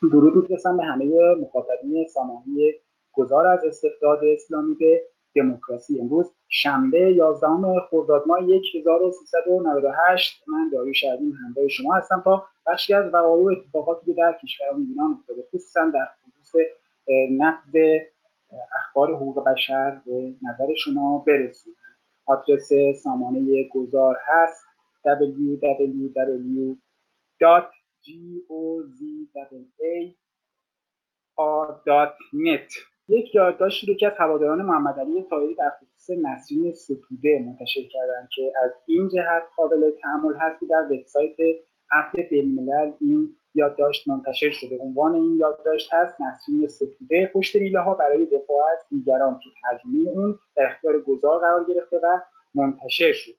درود می‌فرستم به همه مخاطبین سامانه گذار از استبداد اسلامی به دموکراسی. امروز شنبه 11 خرداد ماه 1398. من داریوش عظیم همراه شما هستم تا بخشی از وقایع و اتفاقاتی که در کشورمون ایران افتاده، خصوصا در خصوص نقض اخبار حقوق بشر به نظر شما برسونم. آدرس سامانه گذار هست www.gozaa.net. یک یادداشتی رو که از هواداران محمد علی طاهری در خصوص نسرین ستوده منتشر کردن که از این جهت قابل تأمل هست که در وبسایت عهد بین‌الملل این یادداشت منتشر شده. عنوان این یادداشت هست نسرین ستوده پشت میله ها برای دفاع از دیگران، که ترجمه اون در اختیار گذار قرار گرفته و منتشر شد.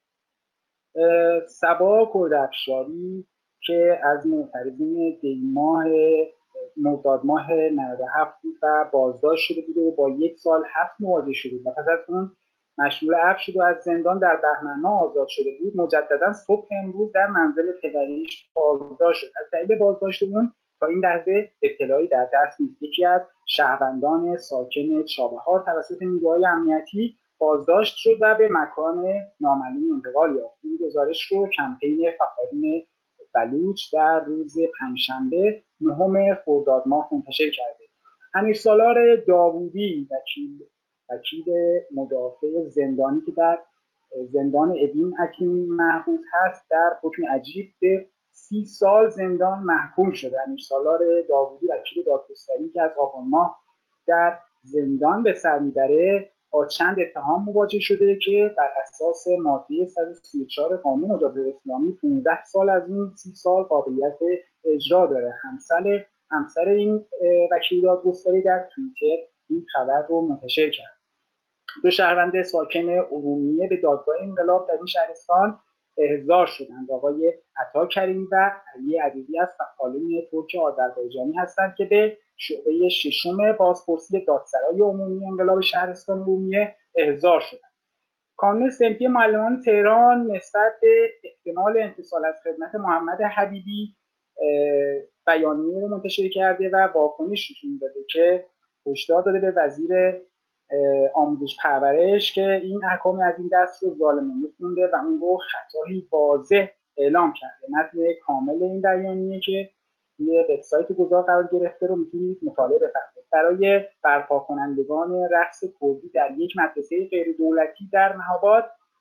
صبا کردافشاری که از معترضین مرداد ماه 97 بود و بازداشت شده بود و با 1 سال حبس مواجه شده بود و پس از اون مشمول عفو شد و از زندان در بهمن ماه آزاد شده بود، مجددا صبح امروز در منزل پدریش بازداشت شد. از دلیل بازداشت اون تا این لحظه اطلاعی در دست نیست. یکی از شهروندان ساکن چابهار توسط نیروهای امنیتی بازداشت شد و به مکان نامعلوم انتقال یافت. این گزارش رو کمپین فعالین بلوچ در روز پنجشنبه 9 خرداد ماه منتشر کرده. امیرسالار داوودی، وکیل مدافع زندانی که در زندان ابین اکنون محبوس هست، در حکم عجیب به 30 سال زندان محکوم شده. امیرسالار داوودی، وکیل دادگستری که از آبان ماه در زندان به سر میبره، با چند اتهام مواجه شده که بر اساس ماده 134 قانون مجازات اسلامی 15 سال از این 30 سال قابلیت اجرا داره. همسر این وکیل دادگستری در توییتر این خبر رو منتشر کرد. 2 شهروند ساکن ارومیه به دادگاه انقلاب در این شهرستان احضار شدند. آقای عطا کریمی و علی عزیزی از فعالین ترک آذربایجانی هستند که به شعبه 6 بازپرسی دادسرای عمومی انقلاب شهرستان ارومیه احضار شدند. کانون صنفی معلمان تهران نسبت به احتمال انفصال از خدمت محمد حبیبی بیانیه رو منتشر کرده و واکنش نشون داده که هشدار داده به وزیر آموزش پرورش که این احکام از این دست رو ظالمانه خونده و اون رو خطایی واضح اعلام کرده. متن کامل این بیانیه که روی وبسایت گذار قرار گرفته رو میتونید مطالعه بفرمایید. برای برپا کنندگان رقص کردی در یک مدرسه غیر دولتی در مهاباد،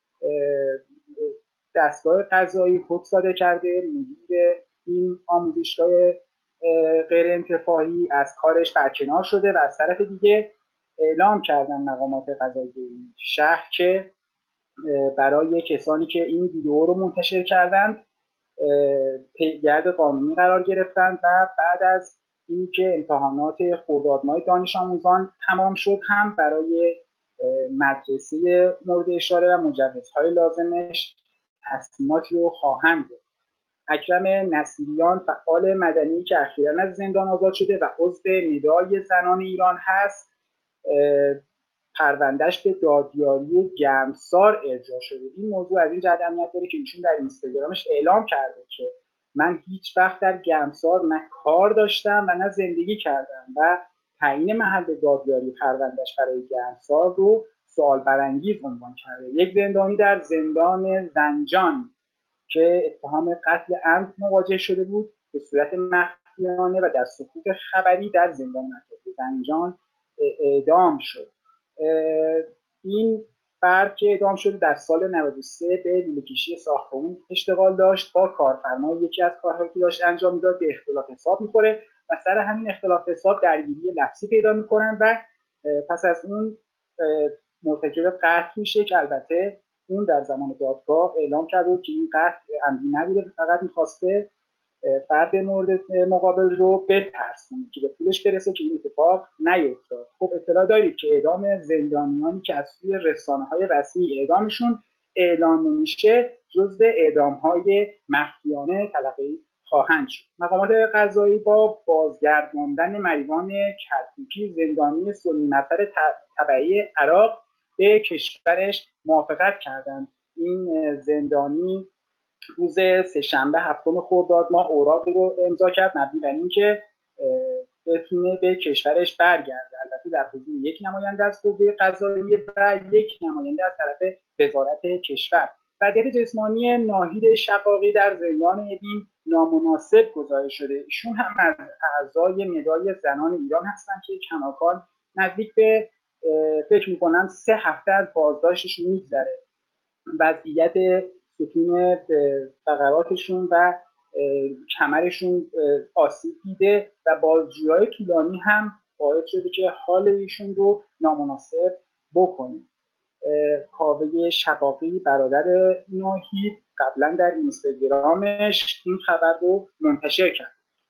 دستگاه قضایی حکم صادر کرده. مدیر این آموزشگاه غیر انتفاعی از کارش برکنار شده و از طرف دیگه اعلام کردن مقامات قضایی شهر که برای کسانی که این ویدیو رو منتشر کردند پیگرد قانونی قرار گرفتند و بعد از اینکه امتحانات خرداد ماه دانش آموزان تمام شد هم برای مدرسه مورد اشاره و مجوزهای لازمش تصمیماتی رو خواهند گرفت. اکرم نصیریان، فعال مدنی که اخیراً از زندان آزاد شده و عضو ندای زنان ایران هست، پروندهش به دادیاری گرمسار ارجاع شده. این موضوع از این جهت اهمیت داره که ایشون در اینستاگرامش اعلام کرده که من هیچ وقت در گرمسار نه کار داشتم و نه زندگی کردم و تعیین محل دادیاری پروندهش برای گرمسار رو سوال برانگیز عنوان کرده. یک زندانی در زندان زنجان که اتهام قتل عمد مواجه شده بود به صورت مخفیانه و در سکوت خبری در زندان مرکزی زنجان اعدام شد. این فرد که اعدام شده در سال 93 به لوله‌کشی ساختمون اشتغال داشت. با کارفرمای یکی از کارهایی که داشت انجام میداد به اختلاف حساب میخوره و سر همین اختلاف حساب درگیری لفظی پیدا میکنن و پس از اون مرتکب قتل میشه که البته اون در زمان دادگاه اعلام کرده که این قتل عمدی نبوده، فقط میخواسته فرد مورد مقابل رو بترسونه که به پولش برسه که این اتفاق نیفتاد. خب اطلاع دارید که اعدام زندانیانی که از سوی رسانه‌های رسمی اعدامشون اعلام نمیشه جزو اعدام‌های مخفیانه تلقی خواهند شد. مقامات قضایی با بازگرداندن مریوان کرکوکی، زندانی سنی نفر تبعی عراق، به کشورش موافقت کردند. این زندانی روز سه‌شنبه 7 خرداد ماه اوراقی رو امضا کرد مبنی بر اینکه بتونه به کشورش برگرده، البته در حضور یک نماینده از قوه قضاییه و یک نماینده از طرف وزارت کشور. وضعیت جسمانی ناهید شقاقی در زندان اوین نامناسب گزارش شده. ایشون هم از اعضای ندای زنان ایران هستند که کماکان نزدیک به فکر میکنم 3 هفته از بازداشتشون میگذره. وضعیت ستون فقراتشون و کمرشون آسیب دیده و بازجویی‌های طولانی هم باعث شده که حال ایشون رو نامناسب بکنه. کاوه شقاقی برادر ناهید قبلا در اینستاگرامش این خبر رو منتشر کرد.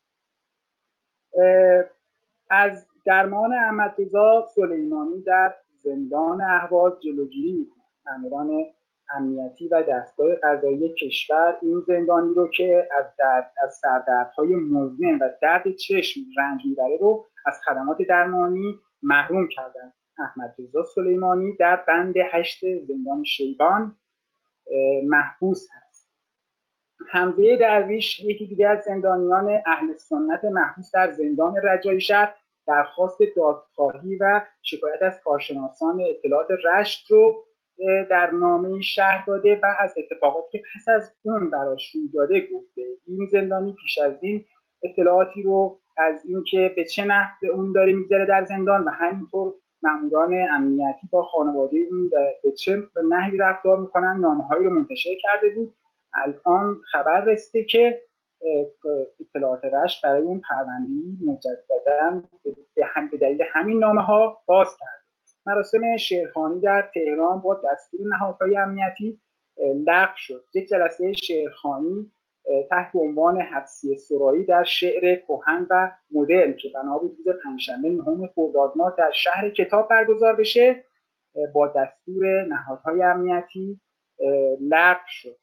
از درمان احمدرضا سلیمانی در زندان اهواز جلوگیری میکنه. ماموران امنیتی و دستگاه قضایی کشور این زندانی رو که از سردردهای مزمن و درد چشم رنج میبره رو از خدمات درمانی محروم کردن. احمدرضا سلیمانی در بند 8 زندان شیبان محبوس هست. حمزه درویش، یکی دیگر از زندانیان اهل سنت محبوس در زندان رجایی شهر، درخواست دادخواهی و شکایت از کارشناسان اطلاعات رشت رو در نامه شهر داده و از اتفاقاتی که پس از اون براش روی داده گفته. این زندانی پیش از این اطلاعاتی رو از اینکه به چه نحو اون داره میگذره در زندان و همینطور ماموران امنیتی با خانواده اون به چه نحوی رفتار میکنن نامه‌هایی رو منتشر کرده بود. الان خبر رسیده که اطلاعات رشت برای اون پرونده‌ای مجدداً به دلیل همین نامه‌ها باز کرده. مراسم شعرخوانی در تهران با دستور نهادهای امنیتی لغو شد. یک جلسه شعرخوانی تحت عنوان حبسی سرایی در شعر کهن و مدرن که بنا به روز پنجشنبه 9 خرداد ماه در شهر کتاب برگزار بشه با دستور نهادهای امنیتی لغو شد.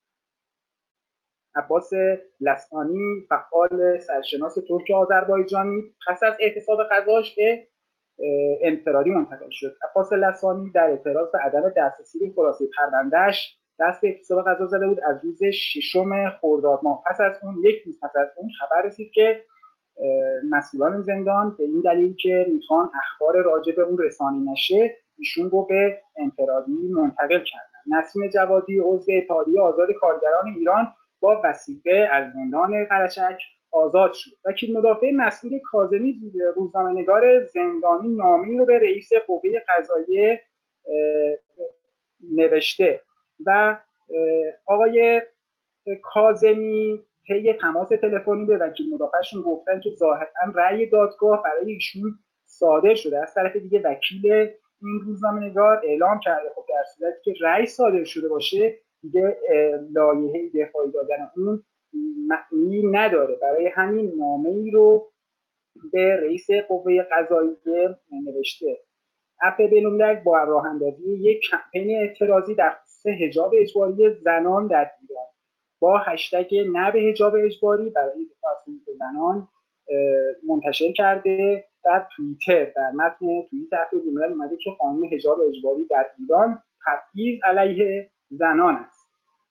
عباس لسانی، فعال سرشناس ترک آذربایجانی، پس از اعتصاب غذاش به انفرادی منتقل شد. عباس لسانی در اعتراض به عدم دسترسی به خلاصه پروندهش دست به اعتصاب غذا زده بود از روز 6 خرداد ماه. پس از اون یک روز پس از اون خبر رسید که مسئولان زندان به این دلیل که میخوان اخبار راجع به اون رسانی نشه ایشون رو به انفرادی منتقل کردن. نسیم جوادی عضو اتحادیه آزاد کارگران ایران با وثیقه از زندان قرچک آزاد شد. وکیل مدافع مسئول کاظمی روزنامه‌نگار زندانی نامه‌ای رو به رئیس قوه قضاییه نوشته و آقای کاظمی طی تماس تلفنی به وکیل مدافعشون گفتن که ظاهراً رأی دادگاه برای ایشون صادر شده. از طرف دیگه وکیل این روزنامه‌نگار اعلام کرده خب در صورتی که رأی صادر شده باشه دیگه لایحه دفاعی دادن اون معنی نداره. برای همین نامه‌ای رو به رئیس قوه قضاییه نوشته. عفو بین‌الملل با راه اندازی یک کمپین اعتراضی در خصوص حجاب اجباری زنان در ایران با هشتگ نه به حجاب اجباری برای دفاع از حقوق زنان منتشر کرده. در توییتر در متن توییت عفو بین‌الملل اومده که قانون حجاب اجباری در ایران تبعیض علیه زنان است.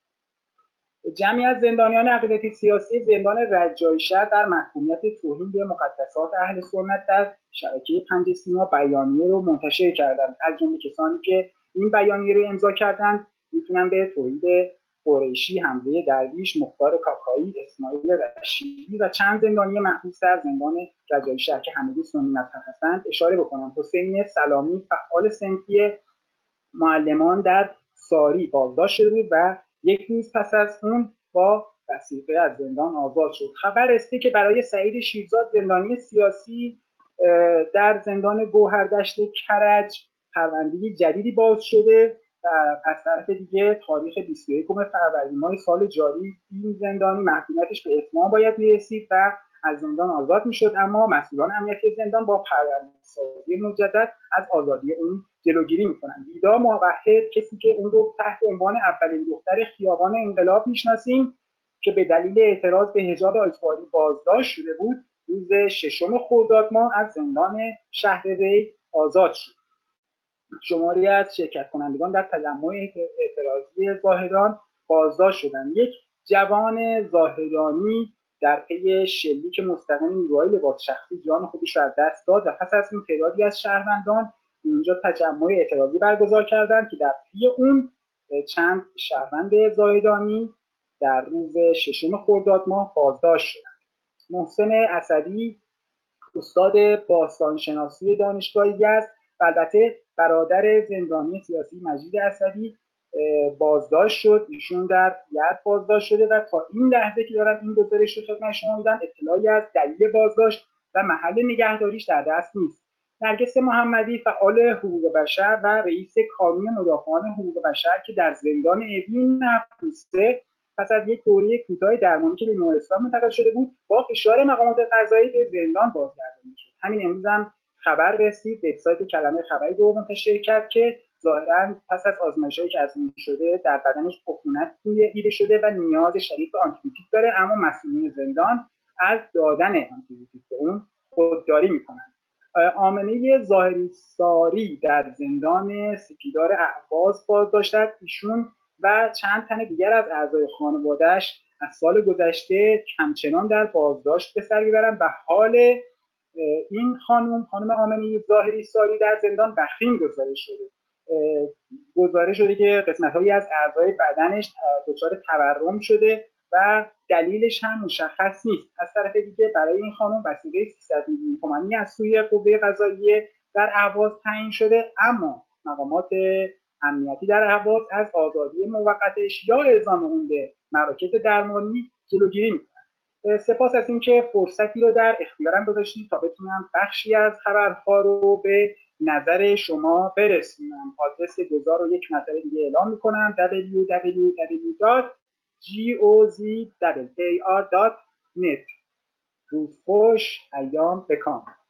جمعی از زندانیان عقیدتی سیاسی زندان رجایی شهر در محکومیت توهین به مقدسات اهل سنت در شبکه 5 سیما بیانیه رو منتشر کردند. از جمله کسانی که این بیانیه رو امضا کردند میتونن به توحید قریشی، حمزه درویش، مختار کاکایی، اسماعیل رشیدی و چند زندانی محبوس در زندان رجایی شهر که همگی سنی مذهب هستند اشاره بکنم. حسین سلامی، فعال صنفی معلمان در ساری بازداشت شده بود و یک روز پس از اون با وثیقه از زندان آزاد شد. خبر رسیده که برای سعید شیرزاد زندانی سیاسی در زندان گوهردشت کرج پرونده جدیدی باز شده و از طرف دیگه تاریخ 21 فروردین ماه سال جاری این زندانی محکومیتش به اتمام باید میرسید و از زندان آزاد میشد، اما مسئولان امنیتی زندان با پرونده‌سازی مجدد از آزادی اون جلوگیری میکنن. ویدا موحد، کسی که اون رو تحت عنوان اولین دختر خیابان انقلاب میشناسیم که به دلیل اعتراض به حجاب اجباری بازداشت شده بود، روز 6 خرداد ماه از زندان شهر ری آزاد شد. شماری از شرکت کنندگان در تجمع اعتراضی زاهدان بازداشت شدند. یک جوان زاهدانی در پی شلیک مستقیم نیروهای لباس شخصی جان خودش را از دست داد و پس از این تعدادی از شهروندان اینجا تجمع اعتراضی برگزار کردند که در پی اون چند شهروند زاهدانی در روز 6 خرداد ماه بازداشت شدند. محسن اسدی استاد باستانشناسی دانشگاه یزد و البته برادر زندانی سیاسی مجید اسدی بازداشت شد. ایشون در یزد بازداشت شده و تا این لحظه که دارم این گزارش رو خدمت شما میدم اطلاعی از دلیل بازداشت و محل نگهداریش در دست نیست. نرگس محمدی فعال حقوق بشر و رئیس کانون مدافعان حقوق بشر که در زندان اوین محبوسه پس از یک دوره کوتاه درمانی که به بیمارستان منتقل شده بود با فشار مقامات قضایی به زندان بازگردانده شد. همین امروز هم خبر رسید، وبسایت کلمه خبری رو منتشر کرد که ظاهرا پس از آزمایش‌هایی که آزموده شده در بدنش عفونت دیده شده و نیاز شدید به آنتیبیوتیک داره، اما مسئولین زندان از دادن آنتیبیوتیک به اون خودداری میکنن. آمنه ظاهری ساری در زندان سپیدار اهواز بازداشت شد. ایشون و چند تن دیگر از اعضای خانواده‌اش از سال گذشته همچنان در بازداشت به سر میبرند و حال این خانم آمنه ظاهری ساری در زندان وخیم گزارش شده که قسمت‌هایی از اعضای بدنش دچار تورم شده و دلیلش هم مشخص نیست. از طرف دیگه برای این خانم وثیقه 300 میلیون تومانی از سوی قوه قضاییه در اهواز تعیین شده، اما مقامات امنیتی در اهواز از آزادی موقتش یا اعزام اون به مراکز درمانی جلوگیری میکنن. سپاس از اینکه فرصتی رو در اختیارم گذاشتید تا بتونم بخشی از خبرها رو به نظر شما برسونم. آدرس گذار رو یک مرتبه دیگه اعلام میکنم: www.gozar.net. روز خوش، ایام بکام.